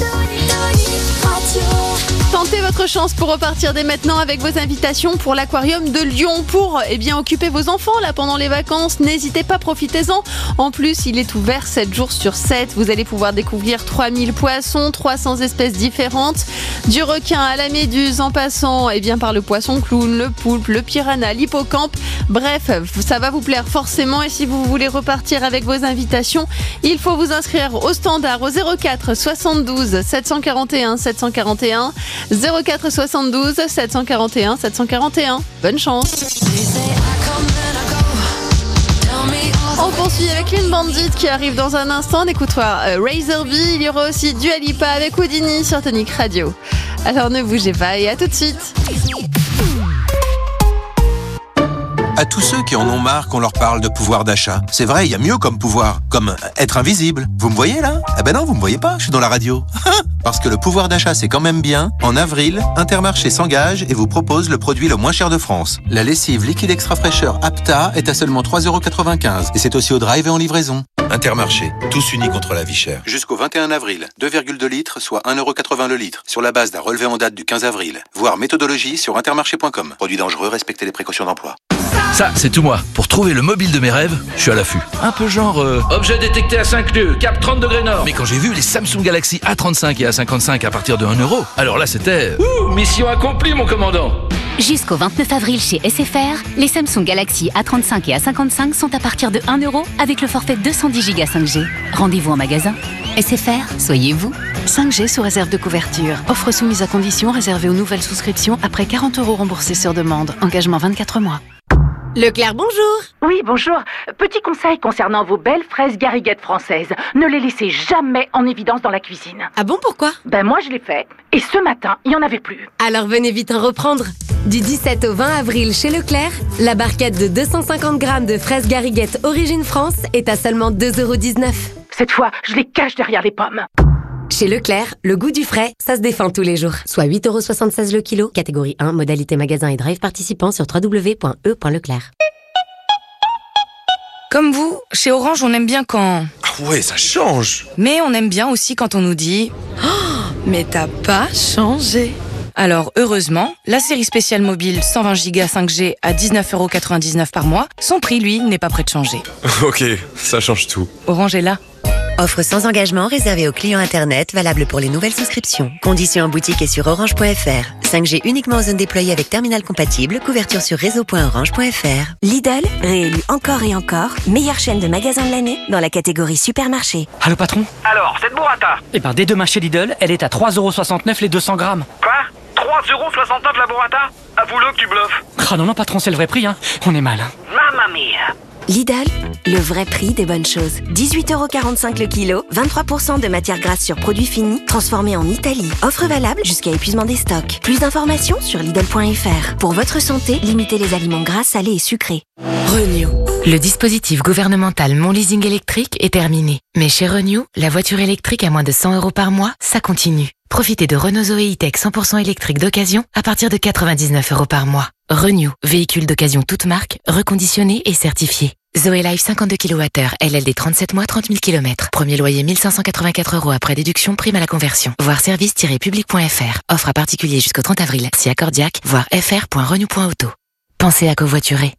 Tentez votre chance pour repartir dès maintenant avec vos invitations pour l'aquarium de Lyon pour eh bien, occuper vos enfants là pendant les vacances. N'hésitez pas, profitez-en. En plus, il est ouvert sept jours sur sept. Vous allez pouvoir découvrir trois mille poissons, trois cents espèces différentes, du requin à la méduse en passant eh bien, par le poisson clown, le poulpe, le piranha, l'hippocampe. Bref, ça va vous plaire forcément et si vous voulez repartir avec vos invitations, il faut vous inscrire au standard au zéro quatre soixante-douze sept cent quarante et un sept cent quarante et un zéro quatre soixante-douze sept cent quarante et un sept cent quarante et un. Bonne chance. On poursuit avec une bandite qui arrive dans un instant. On écoutera euh, Razor B. Il y aura aussi Dua Lipa avec Houdini sur Tonic Radio. Alors ne bougez pas et à tout de suite. À tous ceux qui en ont marre qu'on leur parle de pouvoir d'achat. C'est vrai, il y a mieux comme pouvoir, comme être invisible. Vous me voyez là ? Eh ben non, vous me voyez pas, je suis dans la radio. Parce que le pouvoir d'achat c'est quand même bien. En avril, Intermarché s'engage et vous propose le produit le moins cher de France. La lessive liquide extra fraîcheur Apta est à seulement trois euros quatre-vingt-quinze et c'est aussi au drive et en livraison. Intermarché, tous unis contre la vie chère. Jusqu'au vingt et un avril, deux virgule deux litres, soit un euro quatre-vingts le litre, sur la base d'un relevé en date du quinze avril. Voir méthodologie sur intermarché point com. Produit dangereux, respectez les précautions d'emploi. Ça, c'est tout moi. Pour trouver le mobile de mes rêves, je suis à l'affût. Un peu genre... Euh... Objet détecté à cinq lieues, cap trente degrés nord. Mais quand j'ai vu les Samsung Galaxy A trente-cinq et A cinquante-cinq à partir de un euro, alors là c'était... Ouh, mission accomplie mon commandant. Jusqu'au vingt-neuf avril chez S F R, les Samsung Galaxy A trente-cinq et A cinquante-cinq sont à partir de un euro avec le forfait deux cent dix giga cinq G. Rendez-vous en magasin. S F R, soyez vous. cinq G sous réserve de couverture. Offre soumise à condition réservée aux nouvelles souscriptions après quarante euros remboursés sur demande. Engagement vingt-quatre mois. Leclerc, bonjour. Oui, bonjour. Petit conseil concernant vos belles fraises gariguettes françaises. Ne les laissez jamais en évidence dans la cuisine. Ah bon, pourquoi? Ben moi, je l'ai fait. Et ce matin, il n'y en avait plus. Alors venez vite en reprendre. Du dix-sept au vingt avril chez Leclerc, la barquette de deux cent cinquante grammes de fraises gariguettes Origine France est à seulement deux euros dix-neuf. Cette fois, je les cache derrière les pommes. Chez Leclerc, le goût du frais, ça se défend tous les jours. Soit huit euros soixante-seize le kilo, catégorie un, modalité magasin et drive participant sur w w w point e point leclerc. Comme vous, chez Orange, on aime bien quand... Ah ouais, ça change. Mais on aime bien aussi quand on nous dit... Oh, mais t'as pas changé. Alors, heureusement, la série spéciale mobile cent vingt giga cinq G à dix-neuf euros quatre-vingt-dix-neuf par mois, son prix, lui, n'est pas prêt de changer. Ok, ça change tout. Orange est là. Offre sans engagement réservée aux clients Internet, valable pour les nouvelles souscriptions. Conditions en boutique et sur orange point f r. cinq G uniquement en zone déployée avec terminal compatible, couverture sur réseau point orange point f r. Lidl, réélu encore et encore, meilleure chaîne de magasins de l'année dans la catégorie supermarché. Allô patron? Alors, cette burrata? Eh ben dès demain chez Lidl, elle est à trois euros soixante-neuf les deux cents grammes. Quoi? trois euros soixante-neuf la burrata? Avoue-le que tu bluffes. Ah non non patron, c'est le vrai prix hein. On est mal. Mamma mia. Lidl, le vrai prix des bonnes choses. dix-huit euros quarante-cinq le kilo, vingt-trois pour cent de matière grasse sur produits finis, transformés en Italie. Offre valable jusqu'à épuisement des stocks. Plus d'informations sur Lidl point f r. Pour votre santé, limitez les aliments gras, salés et sucrés. Renew. Le dispositif gouvernemental Mon Leasing électrique est terminé. Mais chez Renew, la voiture électrique à moins de cent euros par mois, ça continue. Profitez de Renault Zoé E-Tech cent pour cent électrique d'occasion à partir de quatre-vingt-dix-neuf euros par mois. Renew, véhicule d'occasion toute marque, reconditionné et certifié. Zoé Life cinquante-deux kilowattheures, L L D trente-sept mois, trente mille kilomètres. Premier loyer mille cinq cent quatre-vingt-quatre euros après déduction, prime à la conversion. Voir service tiret public point f r. Offre à particulier jusqu'au trente avril. Si accordiaque, voir f r point renew point auto. Pensez à covoiturer.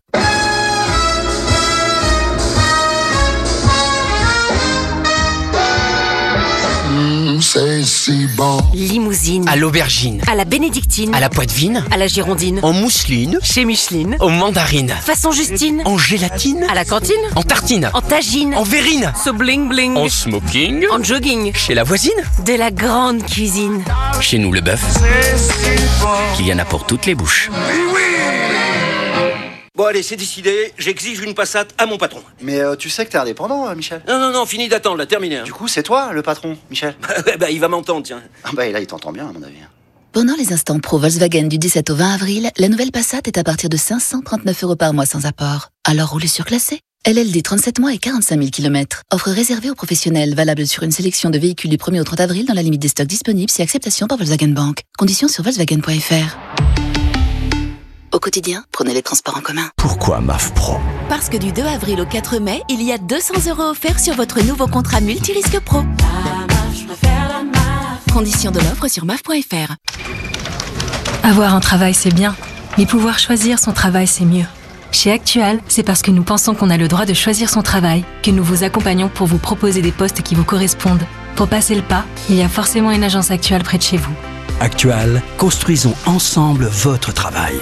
C'est si bon. Limousine. À l'aubergine. À la bénédictine. À la poitvine. À la girondine. En mousseline. Chez Micheline. Aux mandarines. Façon Justine. En gélatine. À la cantine. En tartine. En tagine. En verrine. So bling bling. En smoking. En jogging. Chez la voisine. De la grande cuisine. Chez nous le bœuf. Qu'il y en a pour toutes les bouches. Bon allez, c'est décidé, j'exige une Passat à mon patron. Mais euh, tu sais que t'es indépendant, euh, Michel. Non, non, non, fini d'attendre, là, terminé. Hein. Du coup, c'est toi, le patron, Michel. Bah, il va m'entendre, tiens. Ah bah, là, il t'entend bien, à mon avis. Pendant les instants pro Volkswagen du dix-sept au vingt avril, la nouvelle Passat est à partir de cinq cent trente-neuf euros par mois sans apport. Alors roulez surclassé. L L D trente-sept mois et quarante-cinq mille kilomètres. Offre réservée aux professionnels, valable sur une sélection de véhicules du premier au trente avril dans la limite des stocks disponibles si acceptation par Volkswagen Bank. Conditions sur volkswagen point f r. Au quotidien, prenez les transports en commun. Pourquoi M A F Pro? Parce que du deux avril au quatre mai, il y a deux cents euros offerts sur votre nouveau contrat multirisque pro. Conditions de l'offre sur M A F point F R. Avoir un travail, c'est bien, mais pouvoir choisir son travail, c'est mieux. Chez Actual, c'est parce que nous pensons qu'on a le droit de choisir son travail que nous vous accompagnons pour vous proposer des postes qui vous correspondent. Pour passer le pas, il y a forcément une agence Actual près de chez vous. Actual, construisons ensemble votre travail.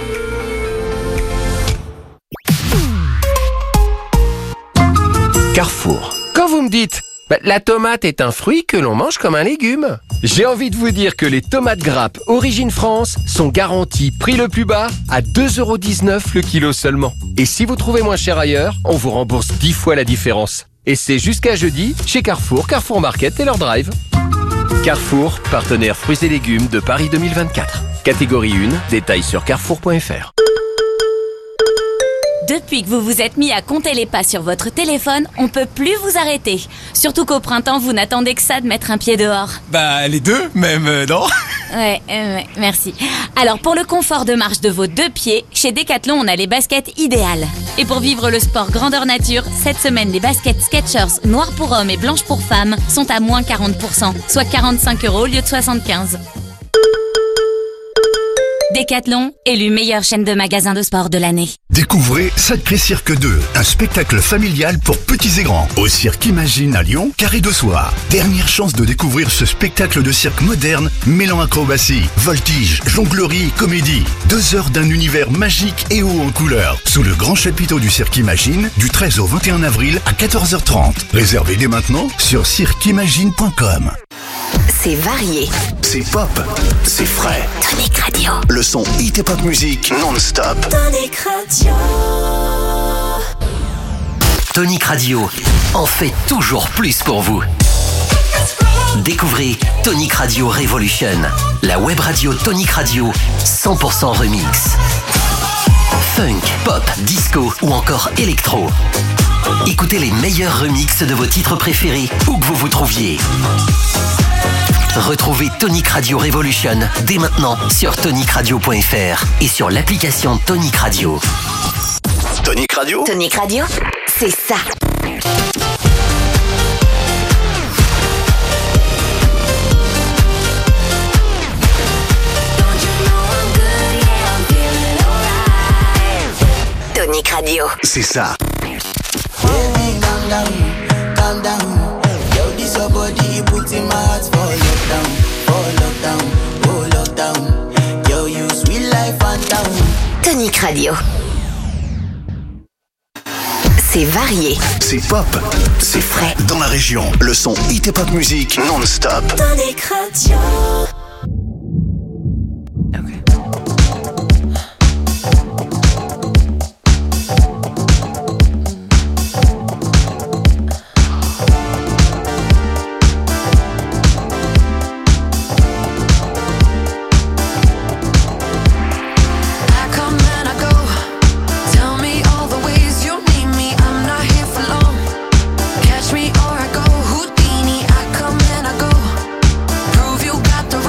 Carrefour. Quand vous me dites bah, la tomate est un fruit que l'on mange comme un légume, j'ai envie de vous dire que les tomates grappes Origine France sont garanties prix le plus bas à deux euros dix-neuf le kilo seulement. Et si vous trouvez moins cher ailleurs, on vous rembourse dix fois la différence. Et c'est jusqu'à jeudi chez Carrefour, Carrefour Market et leur drive. Carrefour, partenaire fruits et légumes de Paris deux mille vingt-quatre. Catégorie un, détails sur carrefour point F R. Depuis que vous vous êtes mis à compter les pas sur votre téléphone, on peut plus vous arrêter. Surtout qu'au printemps, vous n'attendez que ça de mettre un pied dehors. Bah, les deux, même, euh, non? Ouais, euh, ouais, merci. Alors, pour le confort de marche de vos deux pieds, chez Decathlon, on a les baskets idéales. Et pour vivre le sport grandeur nature, cette semaine, les baskets Skechers, noires pour hommes et blanches pour femmes, sont à moins quarante pour cent, soit quarante-cinq euros au lieu de soixante-quinze. Decathlon, élu meilleure chaîne de magasins de sport de l'année. Découvrez Sacré Cirque deux, un spectacle familial pour petits et grands. Au Cirque Imagine à Lyon, Carré de Soir. Dernière chance de découvrir ce spectacle de cirque moderne, mêlant acrobatie, voltige, jonglerie et comédie. Deux heures d'un univers magique et haut en couleurs. Sous le grand chapiteau du Cirque Imagine, du treize au vingt et un avril à quatorze heures trente. Réservez dès maintenant sur cirque imagine point com. C'est varié. C'est pop. C'est frais. Tonic Radio. Le son hit et pop musique non-stop. Tonic Radio. Tonic Radio en fait toujours plus pour vous. Découvrez Tonic Radio Revolution, la web radio Tonic Radio cent pour cent remix. Funk, pop, disco ou encore électro. Écoutez les meilleurs remixes de vos titres préférés où que vous vous trouviez. Retrouvez Tonic Radio Revolution dès maintenant sur tonic radio point F R et sur l'application Tonic Radio. Tonic Radio. Tonic Radio, c'est ça. Tonic Radio. C'est ça. Baby, calm down, calm down. Yo, this your body, put in my heart for lockdown, for lockdown, oh lockdown. Yo, you sweet life and down. Tonic Radio. C'est varié. C'est pop. C'est frais. Dans la région, le son hit et pop musique non-stop. Tonic Radio. Catch me or I go Houdini, I come and I go. Prove you got the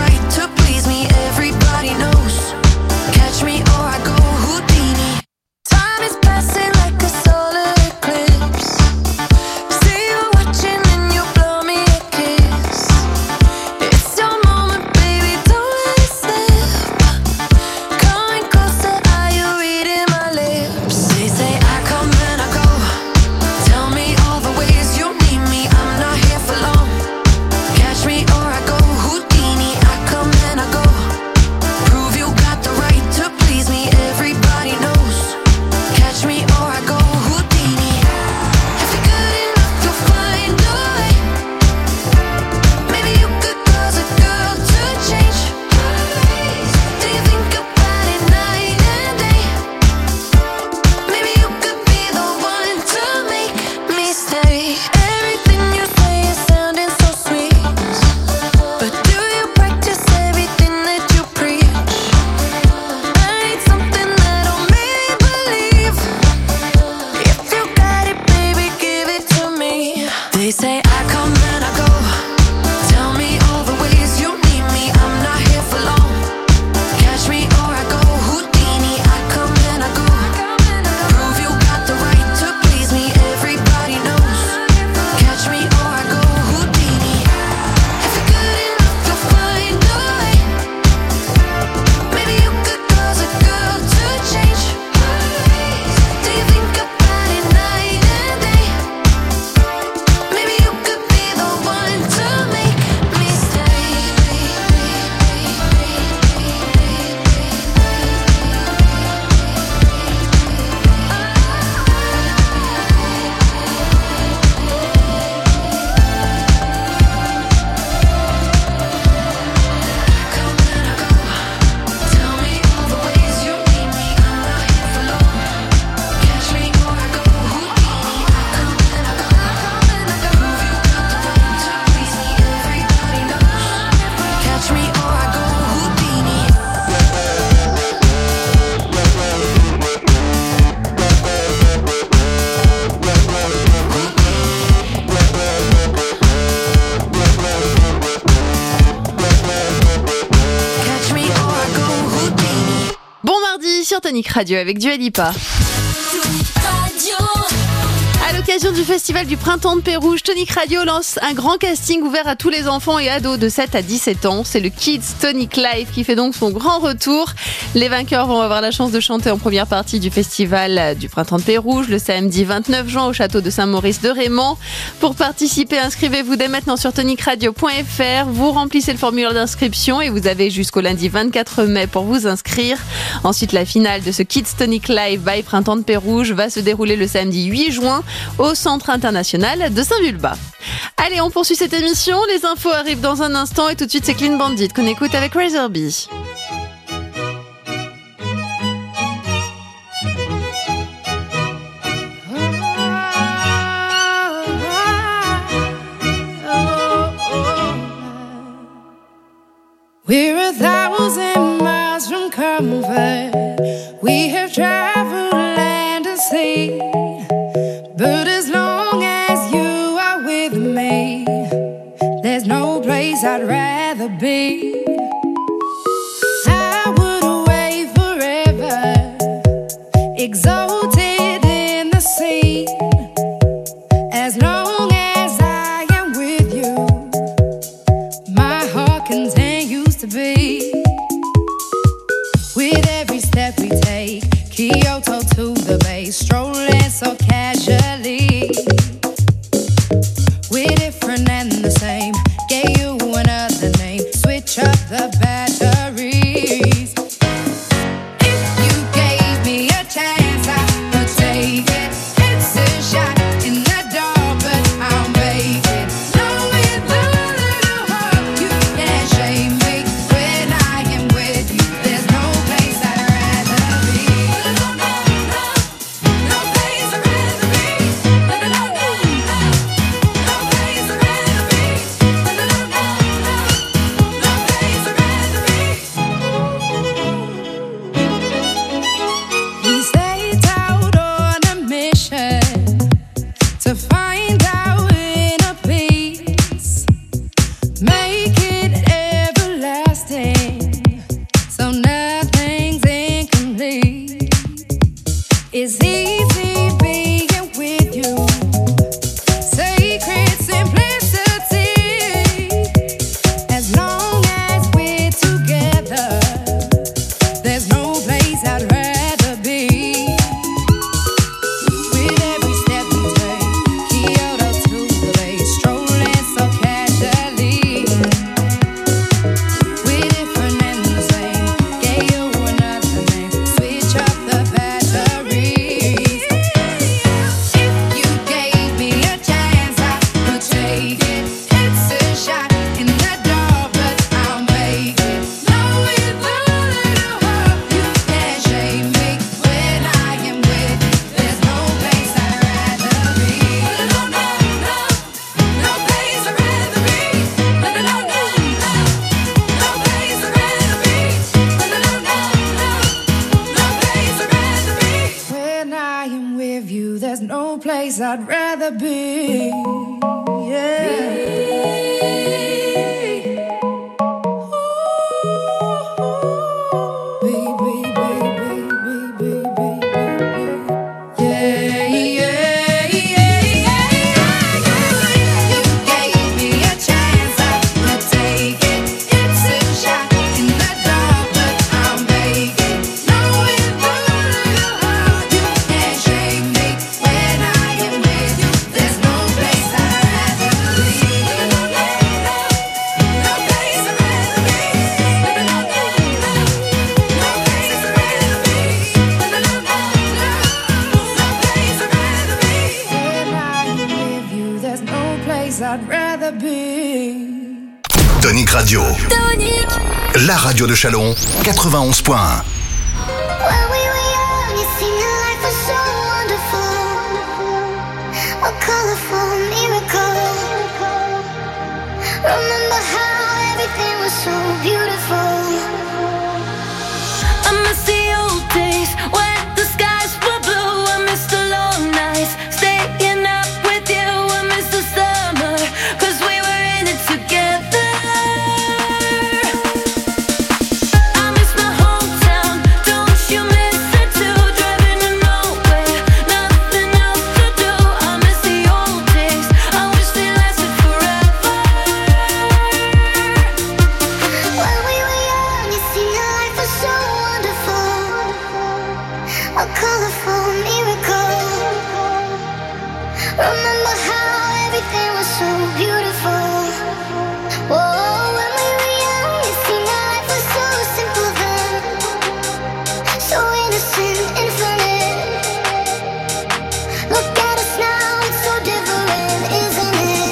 Tonic Radio avec Dua Lipa. À l'occasion du festival du printemps de Pérouge, Tonic Radio lance un grand casting ouvert à tous les enfants et ados de sept à dix-sept ans. C'est le Kids Tonic Live qui fait donc son grand retour. Les vainqueurs vont avoir la chance de chanter en première partie du festival du printemps de Pérouge le samedi vingt-neuf juin au château de Saint-Maurice de Raymond. Pour participer, inscrivez-vous dès maintenant sur tonic radio point f r. Vous remplissez le formulaire d'inscription et vous avez jusqu'au lundi vingt-quatre mai pour vous inscrire. Ensuite, la finale de ce Kids Tonic Live by Printemps de Pérouge va se dérouler le samedi huit juin au Centre International de Saint-Vulbas. Allez, on poursuit cette émission. Les infos arrivent dans un instant et tout de suite, c'est Clean Bandit qu'on écoute avec Razorby. We're a thousand miles from comfort. We have traveled land and sea. But as long as you are with me, there's no place I'd rather be. I would away forever, exalted in the sea. As long as I am with you, my heart continues to beat. With every step we take, Kyoto to the bay, strolling so casually. We're different and the same. Gave you another name. Switch up the batteries. If you gave me a chance, I would take it. It's a shot in the dark, but I'll make it. Know with a little hope you can't shame me. When I am with you, there's no place I'd rather be. No, no, no, no place I'd rather be. No, no, no, no, no place I'd rather be. No, no, no, no, no place I'd rather be. We set out on a mission to find our inner peace, make it everlasting, so nothing's incomplete. It's easy being with you, sacred simplicity. As long as we're together, there's no place I'd rather be. With every step we take, Kyoto to the bay, strolling so casually. We're different and the same. Gave you another name. Switch up the batteries. If you gave me a chance, I would take it. It's a shot in the dark, but I'll make it. Know with a little hope you can't shame me. When I am with you, there's no place I'd rather be. No, no, no, no place I'd rather be. No, no, no, no, no place I'd rather be. No, no, no, no, no place I'd rather be. When I am with you, there's no place I'd rather be. Yeah. Yeah, yeah, yeah, yeah. You gave me a chance, I would take it. It's a shot in the dark, but I'll make it. Know with a little hope you can't shame me. When I am with you, there's no place I'd rather be. No, no, no, no place I'd rather be. No, no, no, no, no place I'd rather be. No, no, no, no, no place I'd rather be. When I am with you, there's no place I'd rather be. Tonic Radio. La radio de Châlons, quatre-vingt-onze point un. When we were young, it seemed that life was so wonderful. A colorful miracle. Remember how everything was so beautiful. I miss the old days when the skies were blue. I miss the long nights, staying up with you. I miss the summer, 'cause we were in it together. I miss my hometown, don't you miss it Remember how everything was so beautiful. Whoa, when we were young, it seemed that life was so simple then. So innocent, infinite. Look at us now, it's so different, isn't it?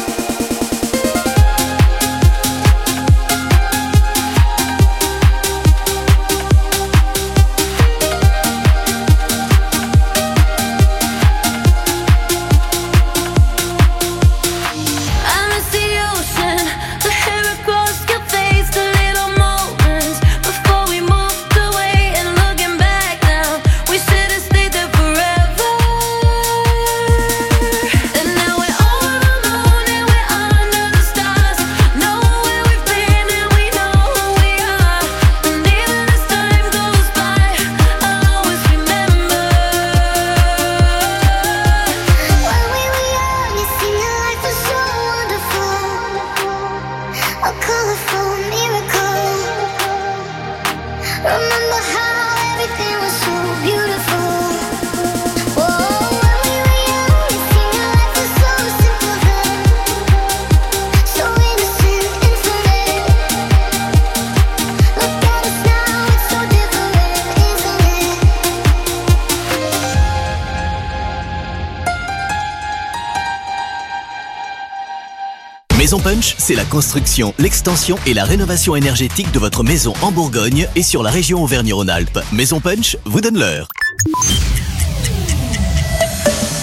I miss the ocean, the hair across your face, the little moments before we moved away. And looking back now, we should have stayed there forever. And now we're over the moon and we're under the stars. Know where we've been and we know who we are. And even as time goes by, I'll always remember. When we were young, it seemed that life was so wonderful. A colorful miracle. Remember how everything was so beautiful. Whoa, when we were young, it seemed that life was so simple then. So innocent, infinite. Look at us now, it's so different, isn't it? Maison Punch, c'est la construction, l'extension et la rénovation énergétique de votre maison en Bourgogne et sur la région Auvergne-Rhône-Alpes. Maison Punch vous donne l'heure.